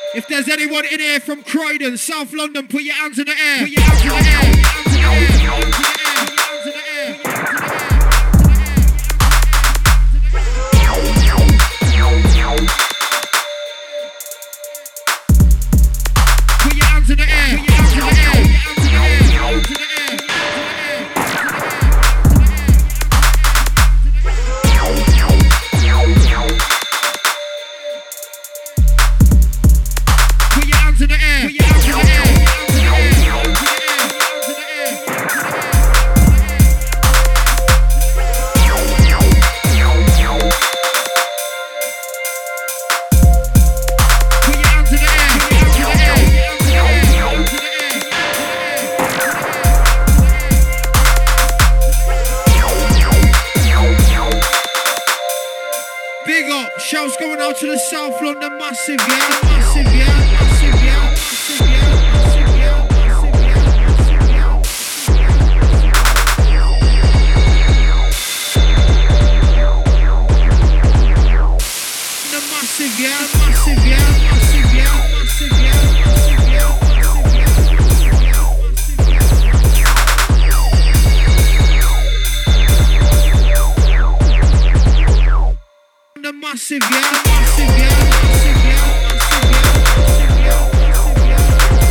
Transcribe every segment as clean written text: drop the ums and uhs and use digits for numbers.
If there's anyone in here from Croydon, South London, put your hands in the air. Put your hands in the air. Put your hands in the air. Put your hands in the air. Put your hands in the air. Put your hands in the air. Put your hands in the air. Put your hands in the air. Put your hands in the air. Shouts going out to the South London massive, yeah, massive, yeah, massive, yeah, massive, yeah, massive, yeah, massive, yeah, the massive, yeah, massive, yeah, massive, yeah, massive, yeah, massive, yeah, massive, yeah, massive, yeah, massive, yeah, massive, yeah, massive, yeah,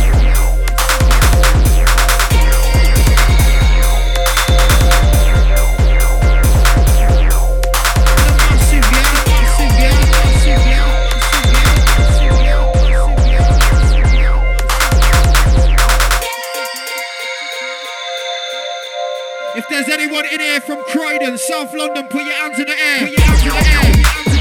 if there's anyone in here from Croydon, South London, put your hands in the air. Put your hands in the air.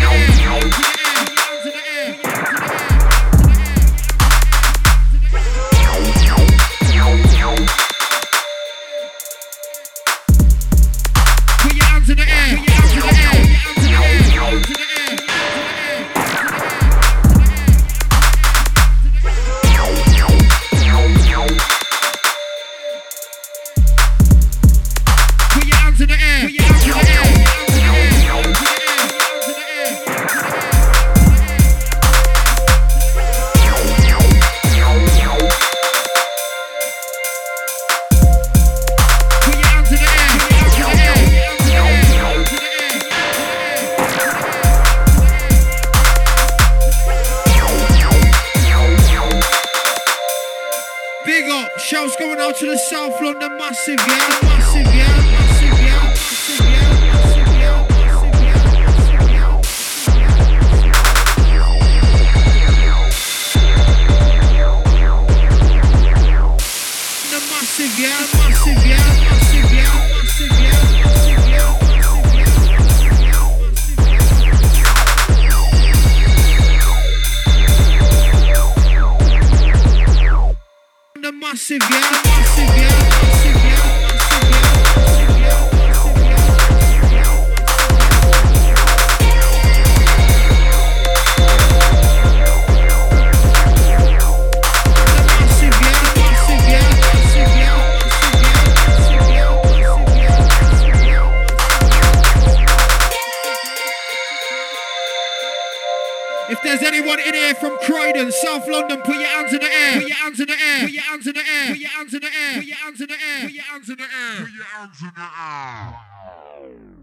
Shouts going out to the South London massive, yeah, massive, yeah, massive, yeah, massive, yeah, massive, yeah, massive, yeah, massive, yeah. The massive, yeah, massive, yeah, massive, yeah, massive, yeah, massive, yeah, massive, yeah. The massive, yeah, massive, yeah, massive, yeah, massive, yeah, massive, yeah, massive, yeah, massive, yeah. The massive, yeah, massive, yeah, massive, yeah, massive, yeah, massive, yeah, massive, yeah, massive, yeah. If there's anyone in here from Croydon, South London, put your hands in the air. Put your hands in the air. Put your hands in the air. Put your hands in the air. Put your hands in the air. Put your hands in the air. Put your hands in the air.